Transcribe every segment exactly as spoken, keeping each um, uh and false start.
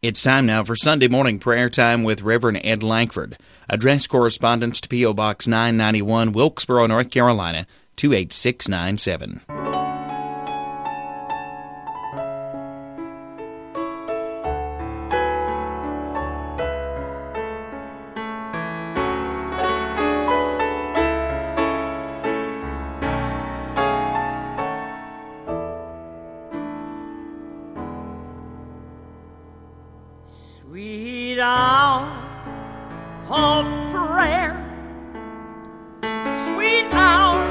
It's time now for Sunday morning prayer time with Reverend Ed Lankford. Address correspondence to P O. Box nine ninety-one, Wilkesboro, North Carolina, two eight six nine seven. Sweet hour of prayer, sweet hour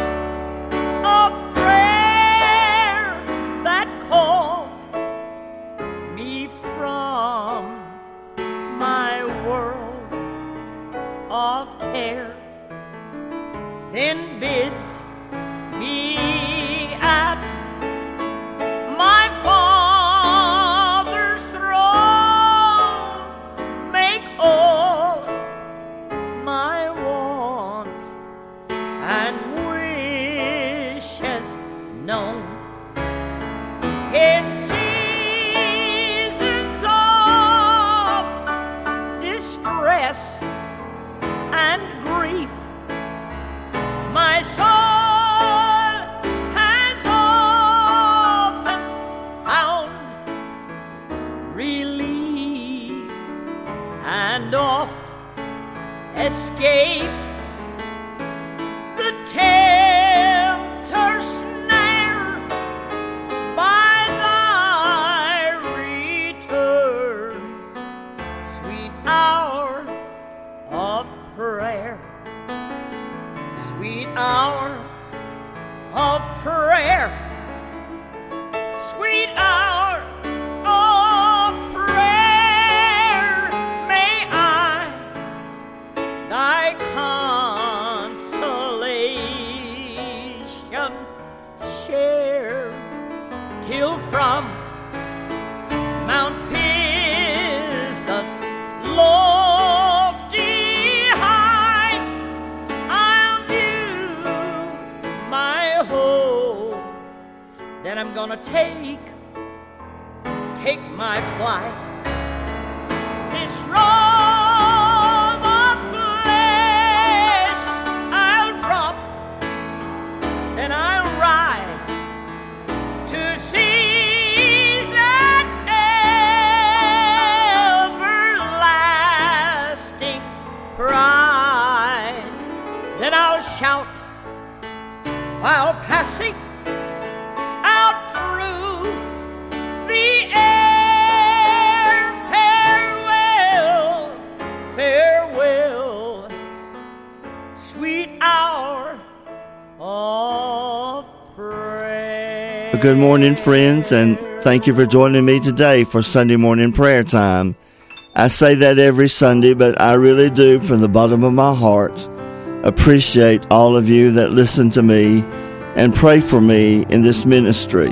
of prayer that calls me from my world of care, then bids me at my Father's throne make all my wants and wishes known. In seasons of distress and grief, my soul has often found relief and oft escaped the tempter's snare by thy return, sweet hour of prayer, sweet hour of prayer, sweet hour of prayer. May I thy consolation share, till from Mount Pisgah's lofty heights I'll view my home. Then I'm gonna take, take my flight. This robe of flesh I'll drop, then I'll rise to seize that everlasting prize. Then I'll shout while passing out through the air, farewell, farewell, sweet hour of prayer. Good morning, friends, and thank you for joining me today for Sunday morning prayer time. I say that every Sunday, but I really do, from the bottom of my heart, appreciate all of you that listen to me and pray for me in this ministry.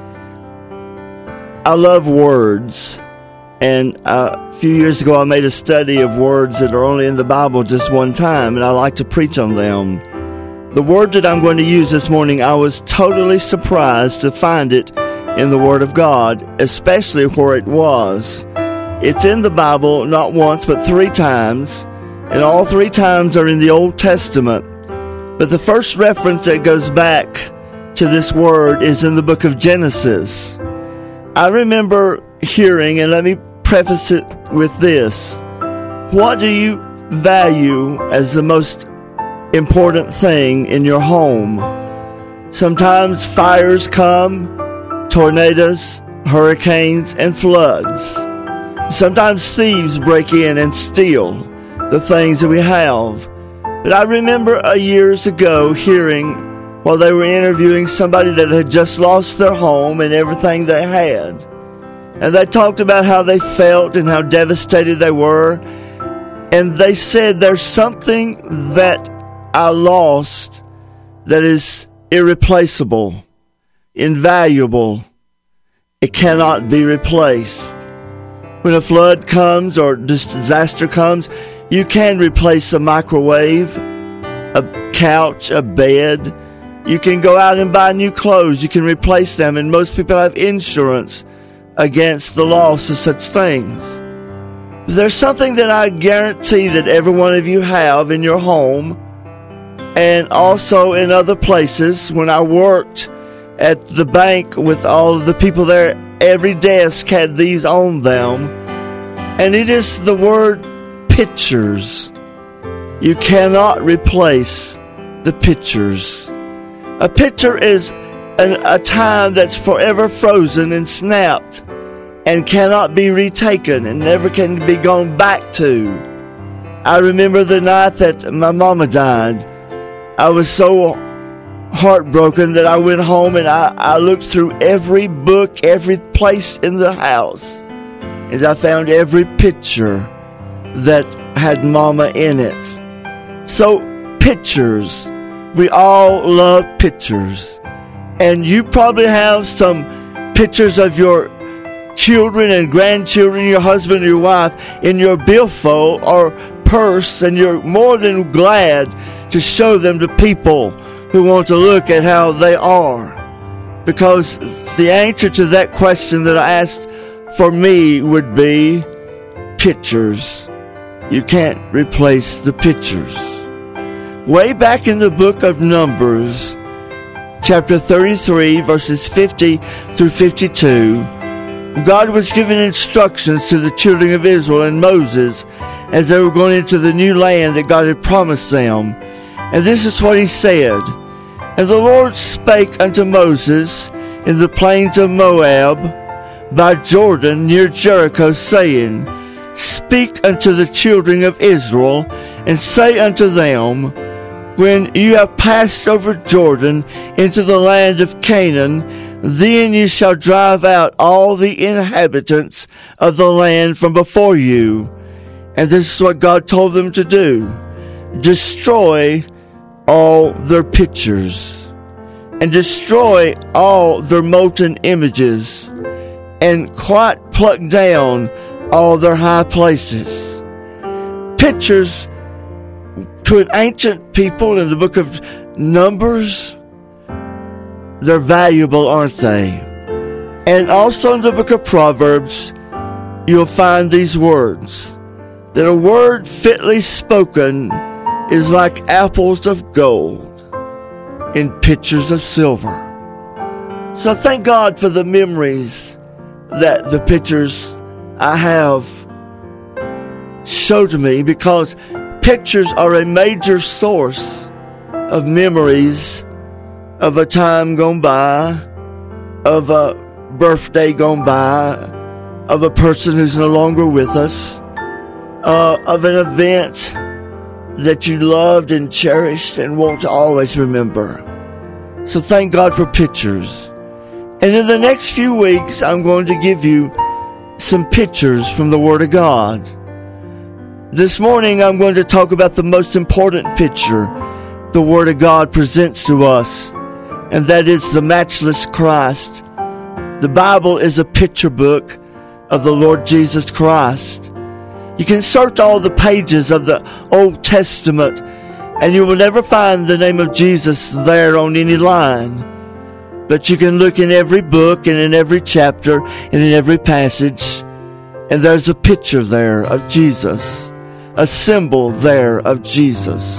I love words, and a few years ago I made a study of words that are only in the Bible just one time, and I like to preach on them. The word that I'm going to use this morning, I was totally surprised to find it in the Word of God, especially where it was. It's in the Bible not once but three times, and all three times are in the Old Testament. But the first reference that goes back to this word is in the book of Genesis. I remember hearing, and let me preface it with this: what do you value as the most important thing in your home? Sometimes fires come, tornadoes, hurricanes, and floods. Sometimes thieves break in and steal the things that we have. But I remember a years ago hearing, while they were interviewing somebody that had just lost their home and everything they had, and they talked about how they felt and how devastated they were, and they said, there's something that I lost that is irreplaceable, invaluable. It cannot be replaced. When a flood comes or disaster comes, you can replace a microwave, a couch, a bed. You can go out and buy new clothes. You can replace them, and most people have insurance against the loss of such things. There's something that I guarantee that every one of you have in your home and also in other places. When I worked at the bank with all of the people there, every desk had these on them. And it is the word pictures. You cannot replace the pictures. A picture is an, a time that's forever frozen and snapped and cannot be retaken and never can be gone back to. I remember the night that my mama died. I was so heartbroken that I went home and I, I looked through every book, every place in the house, and I found every picture that had mama in it. So, pictures. We all love pictures. And you probably have some pictures of your children and grandchildren, your husband or your wife, in your billfold or purse, and you're more than glad to show them to people who want to look at how they are. Because the answer to that question that I asked for me would be pictures. You can't replace the pictures. Way back in the book of Numbers, chapter thirty-three, verses fifty through fifty-two, God was giving instructions to the children of Israel and Moses as they were going into the new land that God had promised them. And this is what he said. And the Lord spake unto Moses in the plains of Moab by Jordan near Jericho, saying, Speak unto the children of Israel, and say unto them, When you have passed over Jordan into the land of Canaan, then you shall drive out all the inhabitants of the land from before you. And this is what God told them to do. Destroy all their pictures, and destroy all their molten images, and quite pluck down all their high places. Pictures to an ancient people in the book of Numbers, they're valuable, aren't they? And also in the book of Proverbs, you'll find these words, that a word fitly spoken is like apples of gold in pitchers of silver. So thank God for the memories that the pictures I have show to me, because pictures are a major source of memories of a time gone by, of a birthday gone by, of a person who's no longer with us, uh, of an event that you loved and cherished and want to always remember. So thank God for pictures. And in the next few weeks, I'm going to give you some pictures from the Word of God. This morning, I'm going to talk about the most important picture the Word of God presents to us, and that is the matchless Christ. The Bible is a picture book of the Lord Jesus Christ. You can search all the pages of the Old Testament, and you will never find the name of Jesus there on any line. But you can look in every book and in every chapter and in every passage, and there's a picture there of Jesus, a symbol there of Jesus,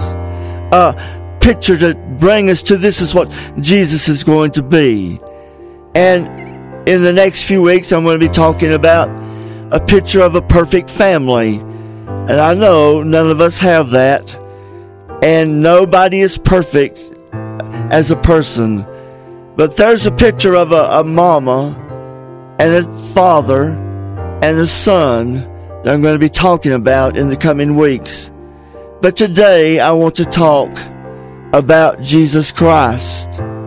a picture to bring us to this is what Jesus is going to be. And in the next few weeks, I'm going to be talking about a picture of a perfect family. And I know none of us have that. And nobody is perfect as a person. But there's a picture of a, a mama and a father and a son that I'm going to be talking about in the coming weeks. But today I want to talk about Jesus Christ.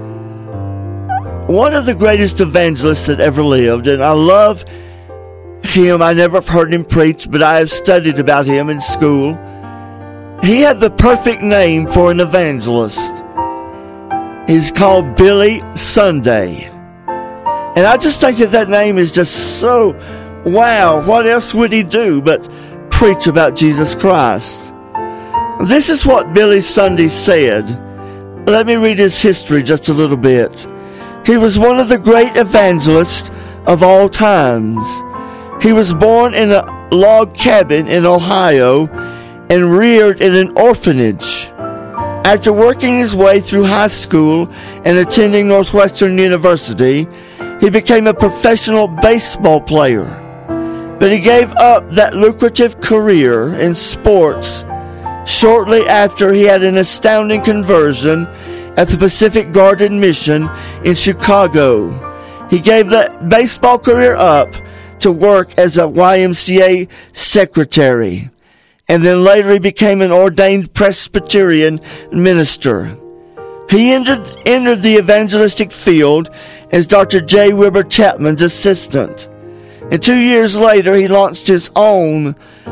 One of the greatest evangelists that ever lived, and I love him. I never heard him preach, but I have studied about him in school. He had the perfect name for an evangelist. He's called Billy Sunday. And I just think that that name is just so, wow, what else would he do but preach about Jesus Christ? This is what Billy Sunday said. Let me read his history just a little bit. He was one of the great evangelists of all times. He was born in a log cabin in Ohio and reared in an orphanage. After working his way through high school and attending Northwestern University, he became a professional baseball player. But he gave up that lucrative career in sports shortly after he had an astounding conversion at the Pacific Garden Mission in Chicago. He gave that baseball career up to work as a Y M C A secretary, and then later he became an ordained Presbyterian minister. He entered, entered the evangelistic field as Doctor J. Wilbur Chapman's assistant. And two years later, he launched his own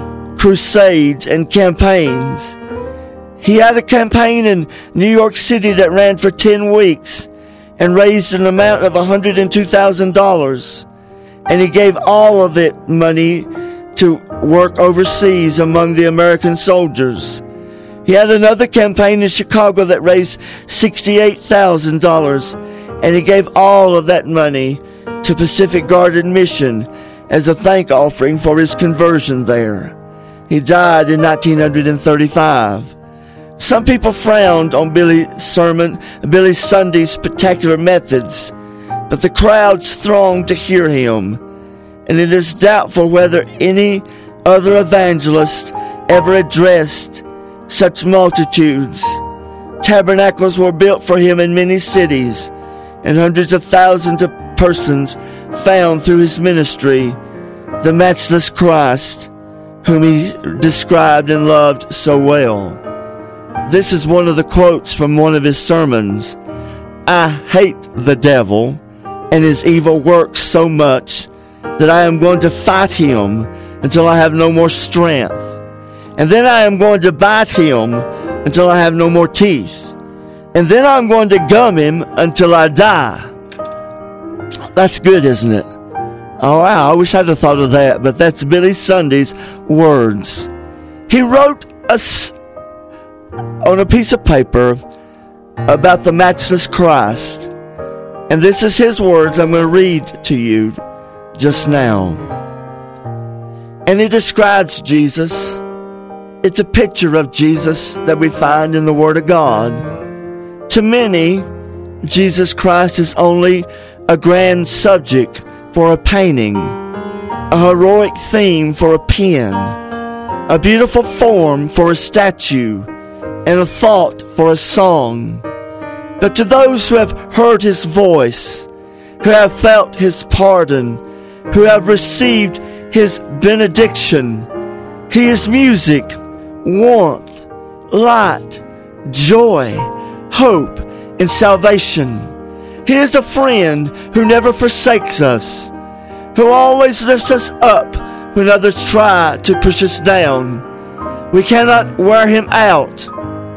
crusades and campaigns. He had a campaign in New York City that ran for ten weeks and raised an amount of one hundred two thousand dollars. And he gave all of it money to work overseas among the American soldiers. He had another campaign in Chicago that raised sixty-eight thousand dollars, and he gave all of that money to Pacific Garden Mission as a thank offering for his conversion there. He died in nineteen thirty-five. Some people frowned on Billy sermon, Billy Sunday's spectacular methods, but the crowds thronged to hear him, and it is doubtful whether any other evangelist ever addressed such multitudes. Tabernacles were built for him in many cities, and hundreds of thousands of persons found through his ministry the matchless Christ, whom he described and loved so well. This is one of the quotes from one of his sermons. "I hate the devil and his evil works so much that I am going to fight him until I have no more strength. And then I am going to bite him until I have no more teeth. And then I'm going to gum him until I die." That's good, isn't it? Oh, wow, I wish I'd have thought of that, but that's Billy Sunday's words. He wrote us on a piece of paper about the matchless Christ. And this is his words I'm going to read to you just now. And he describes Jesus. It's a picture of Jesus that we find in the Word of God. To many, Jesus Christ is only a grand subject for a painting, a heroic theme for a pen, a beautiful form for a statue, and a thought for a song. But to those who have heard his voice, who have felt his pardon, who have received his benediction, he is music, warmth, light, joy, hope, and salvation. He is a friend who never forsakes us, who always lifts us up when others try to push us down. We cannot wear him out.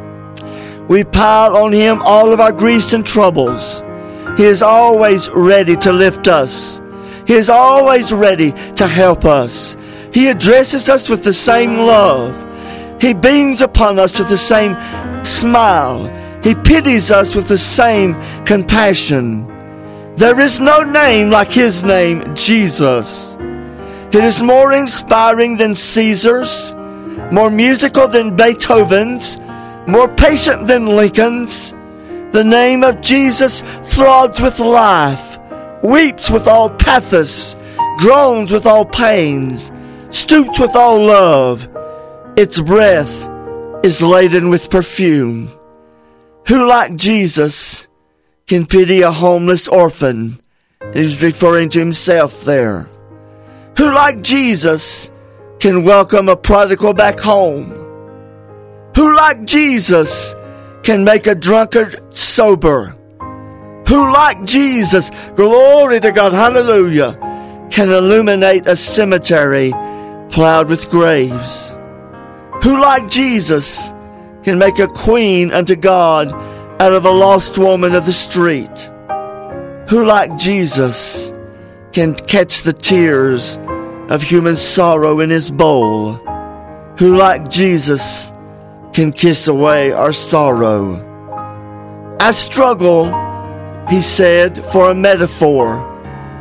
We pile on him all of our griefs and troubles. He is always ready to lift us. He is always ready to help us. He addresses us with the same love. He beams upon us with the same smile. He pities us with the same compassion. There is no name like his name, Jesus. It is more inspiring than Caesar's, more musical than Beethoven's, more patient than Lincoln's. The name of Jesus throbs with life, weeps with all pathos, groans with all pains, stoops with all love. Its breath is laden with perfume. Who like Jesus can pity a homeless orphan? He's referring to himself there. Who like Jesus can welcome a prodigal back home? Who like Jesus can make a drunkard sober? Who like Jesus, glory to God, hallelujah, can illuminate a cemetery plowed with graves? Who like Jesus can make a queen unto God out of a lost woman of the street? Who like Jesus can catch the tears of human sorrow in his bowl? Who like Jesus can kiss away our sorrow? I struggle, he said, for a metaphor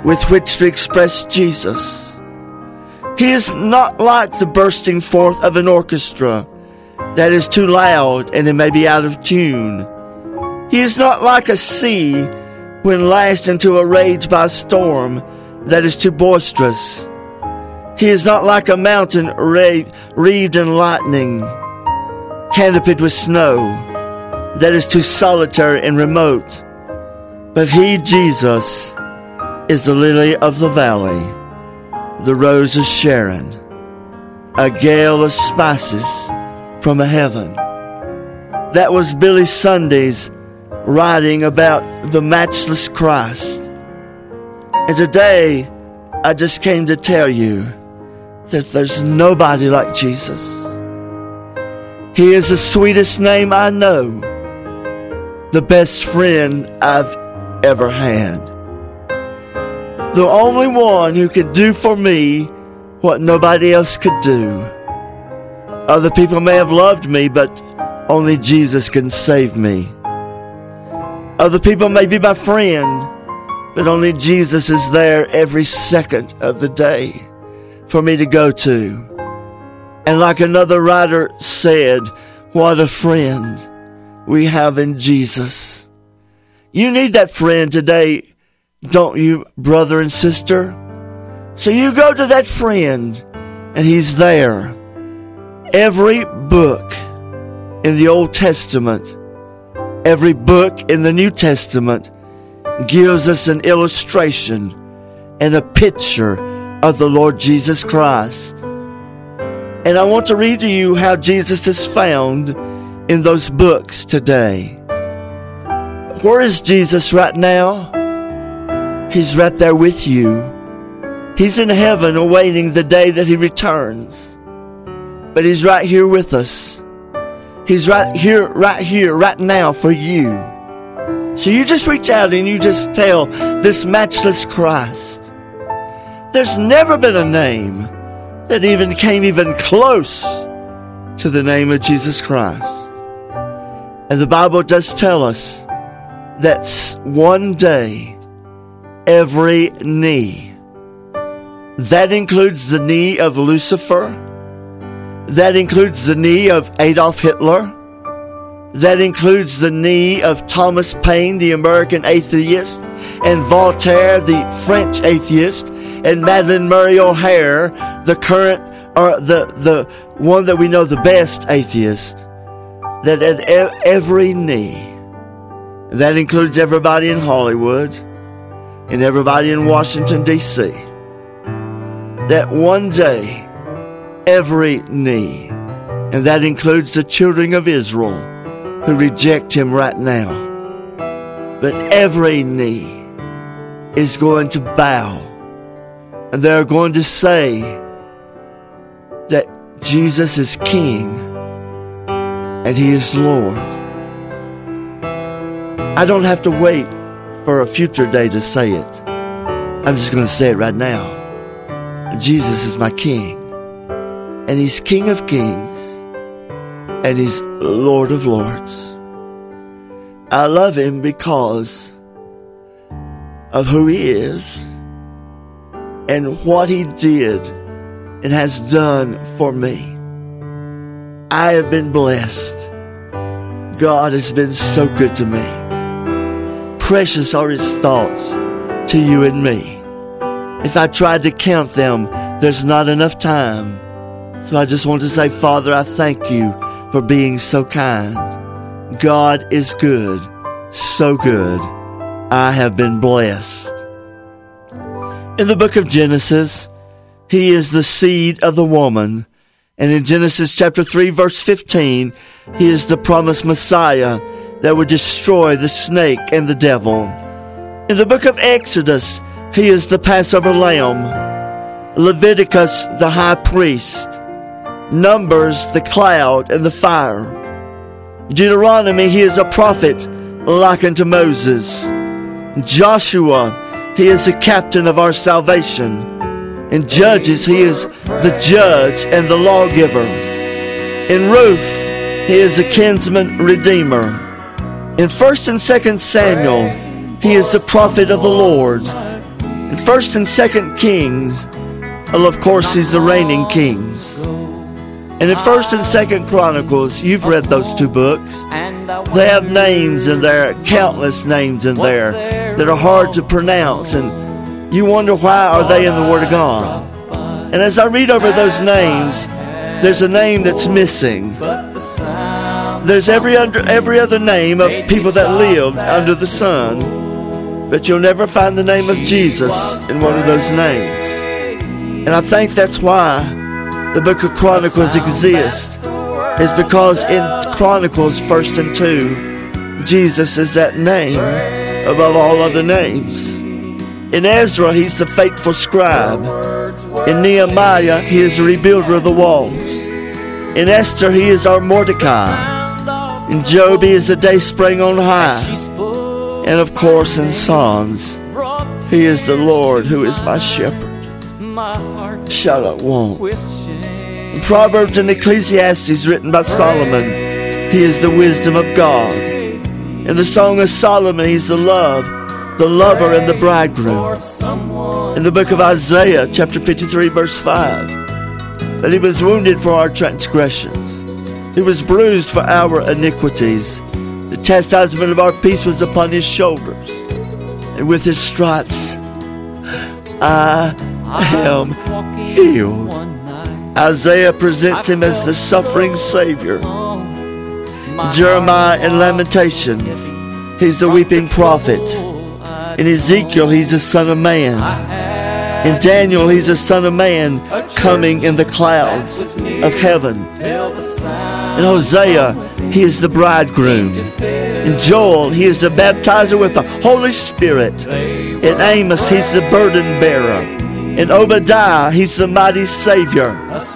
with which to express Jesus. He is not like the bursting forth of an orchestra that is too loud and it may be out of tune. He is not like a sea when lashed into a rage by a storm that is too boisterous. He is not like a mountain wreathed in lightning, canopied with snow, that is too solitary and remote. But he, Jesus, is the lily of the valley, the rose of Sharon, a gale of spices from a heaven. That was Billy Sunday's writing about the matchless Christ. And today, I just came to tell you that there's nobody like Jesus. He is the sweetest name I know, the best friend I've ever had, the only one who could do for me what nobody else could do. Other people may have loved me, but only Jesus can save me. Other people may be my friend, but only Jesus is there every second of the day for me to go to. And like another writer said, what a friend we have in Jesus. You need that friend today, don't you, brother and sister? So you go to that friend, and he's there. Every book in the Old Testament, every book in the New Testament gives us an illustration and a picture of the Lord Jesus Christ. And I want to read to you how Jesus is found in those books today. Where is Jesus right now? He's right there with you. He's in heaven awaiting the day that he returns. But he's right here with us. He's right here, right here, right now for you. So you just reach out and you just tell this matchless Christ. There's never been a name that even came even close to the name of Jesus Christ. And the Bible does tell us that one day, every knee, that includes the knee of Lucifer, that includes the knee of Adolf Hitler, that includes the knee of Thomas Paine, the American atheist, and Voltaire, the French atheist, and Madeleine Murray O'Hair, the current, or the, the one that we know the best atheist, that at every knee, that includes everybody in Hollywood and everybody in Washington, D C, that one day, every knee, and that includes the children of Israel who reject him right now, but every knee is going to bow, and they're going to say that Jesus is King and he is Lord. I don't have to wait for a future day to say it. I'm just going to say it right now. Jesus is my King, and he's King of Kings, and he's Lord of Lords. I love him because of who he is and what he did and has done for me. I have been blessed. God has been so good to me. Precious are his thoughts to you and me. If I tried to count them, there's not enough time. So I just want to say, Father, I thank you for being so kind. God is good, so good. I have been blessed. In the book of Genesis, he is the seed of the woman. And in Genesis chapter three, verse fifteen, he is the promised Messiah that would destroy the snake and the devil. In the book of Exodus, he is the Passover lamb. Leviticus, the high priest. Numbers, the cloud and the fire. Deuteronomy, he is a prophet like unto Moses. Joshua, he is the captain of our salvation. In Judges, he is the judge and the lawgiver. In Ruth, he is the kinsman redeemer. In First and Second Samuel, he is the prophet of the Lord. In First and Second Kings, well, of course, he's the reigning kings. And in First and Second Chronicles, you've read those two books. They have names in there, countless names in there that are hard to pronounce, and you wonder why are they in the Word of God. And as I read over those names, there's a name that's missing. There's every under, every other name of people that lived under the sun, but you'll never find the name of Jesus in one of those names. And I think that's why the book of Chronicles exists, is because in Chronicles first and two, Jesus is that name above all other names. In Ezra, he's the faithful scribe. In Nehemiah, he is the rebuilder of the walls. In Esther, he is our Mordecai. In Job, he is the day spring on high. And of course, in Psalms, he is the Lord who is my shepherd. Shall I want? In Proverbs and Ecclesiastes, written by Solomon, he is the wisdom of God. In the Song of Solomon, he's the love, the lover and the bridegroom. In the book of Isaiah, chapter fifty-three, verse five, that he was wounded for our transgressions, he was bruised for our iniquities. The chastisement of our peace was upon his shoulders, and with his stripes I am healed. Isaiah presents him as the suffering Savior. Jeremiah in Lamentations, he's the weeping prophet. In Ezekiel, he's the Son of Man. In Daniel, he's the Son of Man coming in the clouds of heaven. In Hosea, he is the bridegroom. In Joel, he is the baptizer with the Holy Spirit. In Amos, he's the burden bearer. In Obadiah, he's the mighty Savior.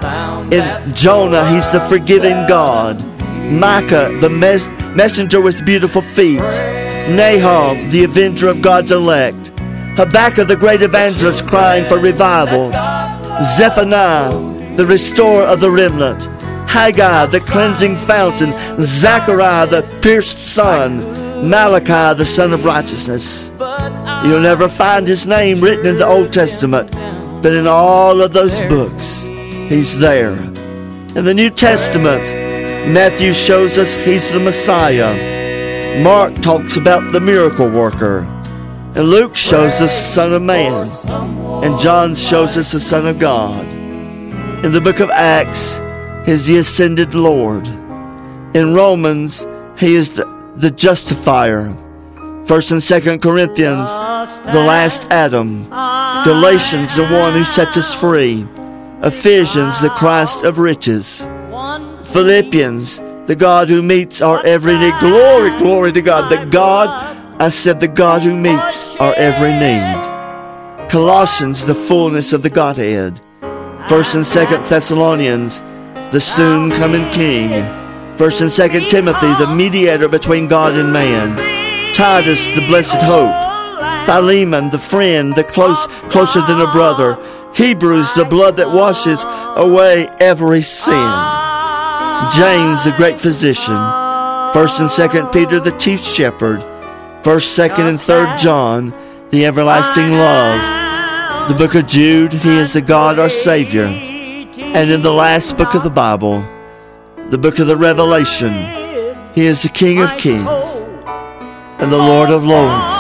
In Jonah, he's the forgiving God. Micah, the mes- messenger with beautiful feet. Nahum, the avenger of God's elect. Habakkuk, the great evangelist crying for revival. Zephaniah, the restorer of the remnant. Haggai, the cleansing fountain. Zechariah, the pierced son. Malachi, the son of righteousness. You'll never find his name written in the Old Testament, but in all of those books, he's there. In the New Testament, Matthew shows us he's the Messiah. Mark talks about the miracle worker. And Luke shows us the Son of Man. And John shows us the Son of God. In the book of Acts, he's the ascended Lord. In Romans, he is the, the justifier. First and Second Corinthians, the last Adam. Galatians, the one who sets us free. Ephesians, the Christ of riches. Philippians, the God who meets our every need. Glory, glory to God. The God, I said the God who meets our every need. Colossians, the fullness of the Godhead. First and Second Thessalonians, the soon coming King. First and Second Timothy, the mediator between God and man. Titus, the blessed hope. Philemon, the friend, the close, closer than a brother. Hebrews, the blood that washes away every sin. James, the great physician. First and Second Peter, the chief shepherd. First, Second, and Third John, the everlasting love. The book of Jude, he is the God our Savior. And in the last book of the Bible, the book of the Revelation, he is the King of Kings and the Lord of Lords.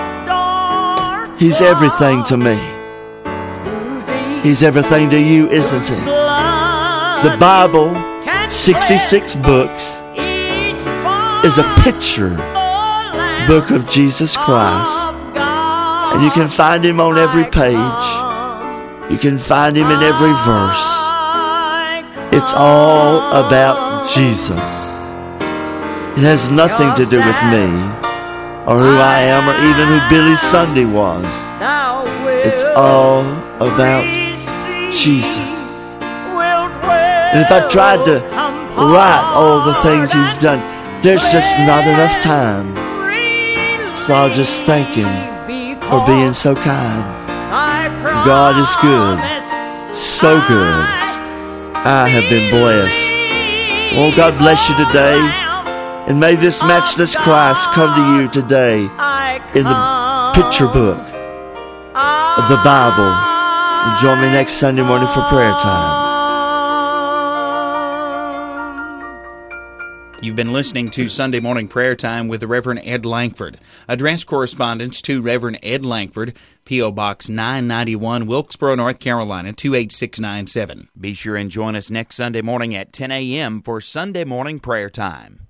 He's everything to me. He's everything to you, isn't he? The Bible, sixty-six books, is a picture book of Jesus Christ. And you can find him on every page. You can find him in every verse. It's all about Jesus. It has nothing to do with me, or who I am, or even who Billy Sunday was. It's all about Jesus. And if I tried to write all the things he's done, there's just not enough time. So I'll just thank him for being so kind. God is good, so good. I have been blessed. Oh, God bless you today. And may this matchless Christ come to you today in the picture book. of the Bible. And join me next Sunday morning for prayer time. You've been listening to Sunday Morning Prayer Time with the Reverend Ed Lankford. Address correspondence to Reverend Ed Lankford, P O. Box nine ninety-one, Wilkesboro, North Carolina, two eight six nine seven. Be sure and join us next Sunday morning at ten a.m. for Sunday Morning Prayer Time.